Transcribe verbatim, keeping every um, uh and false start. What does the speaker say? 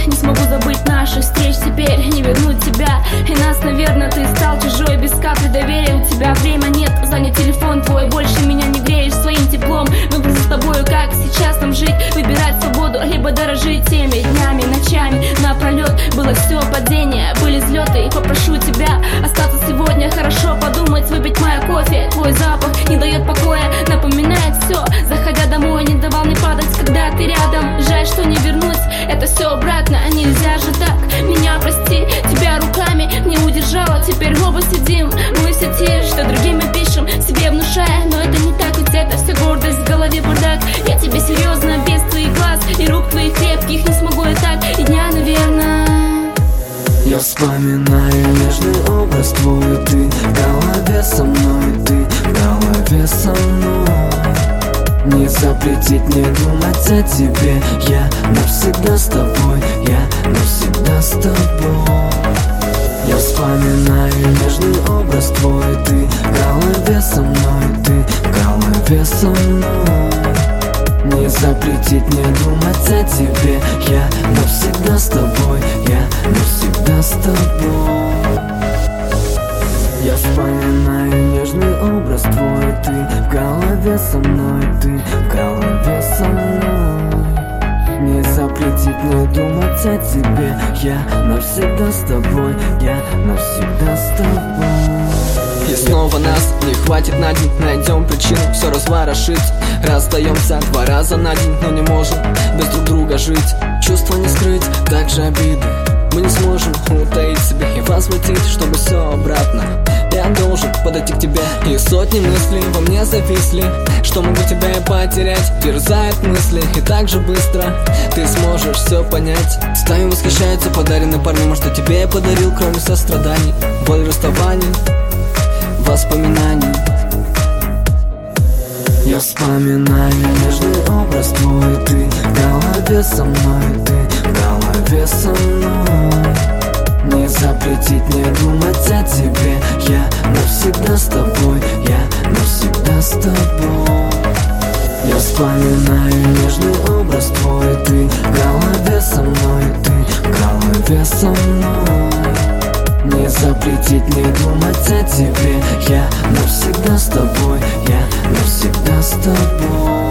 Не смогу забыть наших встреч, теперь не вернуть тебя. И нас, наверное, ты стал чужой, без капли доверия. У тебя время нет, занят телефон твой, больше меня не греешь своим теплом. Выбор за тобою, как сейчас нам жить, выбирать свободу, либо дорожить теми днями, ночами напролет. Было все падение, были взлеты, и попрошу тебя остаться сегодня, хорошо подумать, выпить мое кофе. Твой запах не дает покоя, напоминает все, заходя домой, не давал мне падать, когда ты рядом. Жаль, что не вернуть это все обратно, нельзя же так. Меня прости, тебя руками не удержала. Теперь оба сидим мы в сети, что другим мы пишем, себе внушая, но это не так, ведь это все гордость, в голове бардак. Я тебе серьезно, без твоих глаз и рук твоих крепких не смогу я так и дня, наверное. Я вспоминаю нежный образ твой, ты в голове со мной, ты в голове со мной. Не запретить мне думать о тебе, я навсегда с тобой, я навсегда с тобой. Я вспоминаю нежный образ твой, ты в голове со мной, ты в голове со мной. Не запретить мне думать о тебе, я навсегда с тобой, я навсегда с тобой. Я вспоминаю нежный образ твой, ты в голове со мной, ты в голове со мной. Не запретить мне думать о тебе, я навсегда с тобой, я навсегда с тобой. И снова нас не хватит на день, найдем причину все разворошить. Расстаемся два раза на день, но не можем без друг друга жить. Чувства не скрыть, также обиды мы не сможем утаить себе и возвратить, чтобы все обратно. Я должен подойти к тебе, и сотни мыслей во мне зависли, что могу тебя и потерять. Терзает мысли, и так же быстро ты сможешь все понять. Стаи восхищаются подаренным парнем, а что тебе я подарил, кроме состраданий, боль расставаний, воспоминаний. Я вспоминаю нежный образ твой, ты в голове со мной, ты в голове со мной. Не запретить мне думать о тебе, я навсегда с тобой, я навсегда с тобой. Я вспоминаю нежный образ твой, ты в голове со мной, ты в голове со мной. Не запретить мне думать о тебе, я навсегда с тобой, я навсегда с тобой.